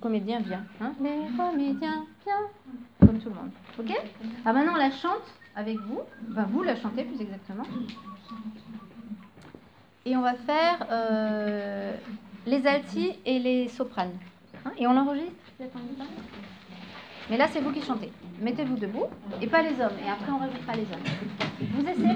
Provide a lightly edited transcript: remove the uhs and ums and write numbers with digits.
comédiens, viens. Hein, les comédiens, viens. Comme tout le monde. Ok? Alors maintenant, on la chante avec vous. Enfin, vous la chantez plus exactement. Et on va faire les altis et les sopranes. Hein, et on l'enregistre? Mais là, c'est vous qui chantez. Mettez-vous debout et pas les hommes. Et après, on rajoutera les hommes. Vous essayez.